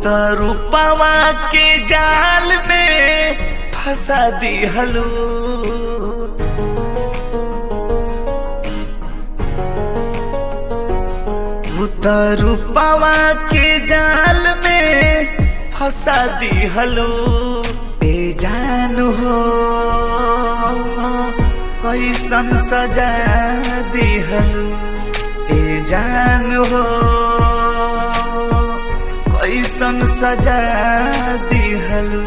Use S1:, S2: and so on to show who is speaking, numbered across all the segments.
S1: तो रूपवा के जाल में फंसा दिहलू। तो रूपवा के जाल में फंसा दिहलू। ए जान हो कैसन सजा दिहलू। ए जान हो कैसन सजा दिहलू।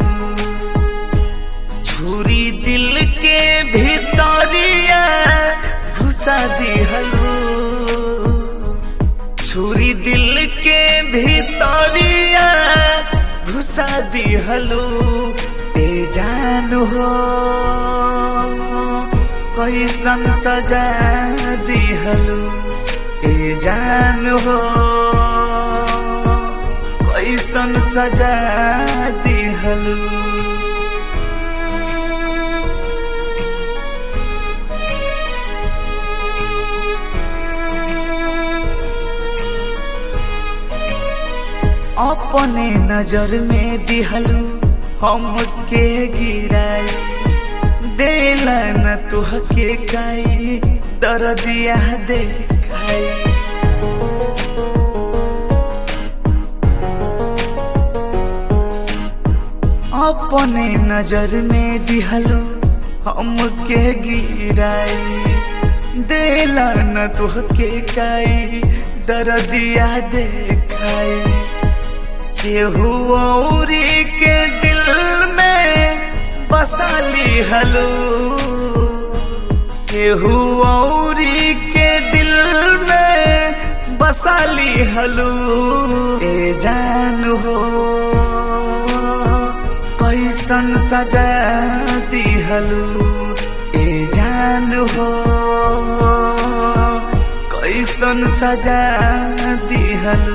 S1: छुरी दिल के भीतरिया घुसा दिहलू। छुरी दिल के भीतरिया घुसा दिहलू। ए जान हो कैसन सजा दिहलू। ए जान हो कैसन सजा दिहलू। अपने नजर में दिहलू हमके गिराई। देला न तुहके काई दर्दिया देखाई। अपने नजर में दिहलू हमके गिराई। देला न तुहके काई दर्दिया देखाई। केहू औरी के दिल में बसा लिहलू। केहू औरी के दिल में बसा लिहलू। ए जान हो कैसन सजा दिहलू। ए जान हो कैसन सजा दिहलू।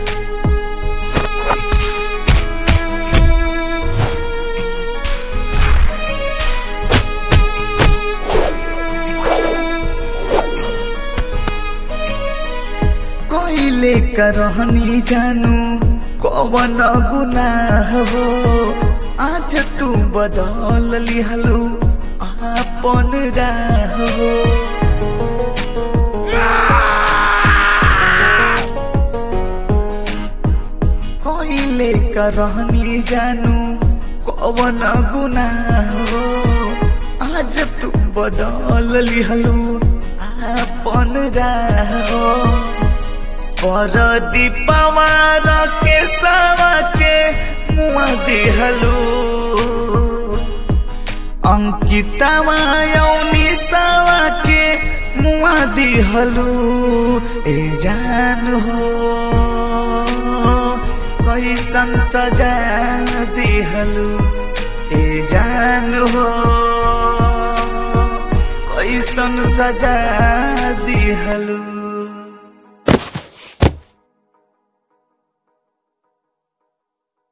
S1: लेकर रहनी जानू कौन गुनाह हो। आज तू बदल लिहलू आपन राह हो। कोई लेकर रहनी जानू कौन गुनाह हो। आज तू बदल लिहलू आपन राह हो। पर दीपवार के सवा के मुआ दिहलू। अंकितवा यौनी सवा के मुआ दिहलू। ए जान हो कैसन सजा दिहलू। ए जान हो कैसन सजा दिहलू।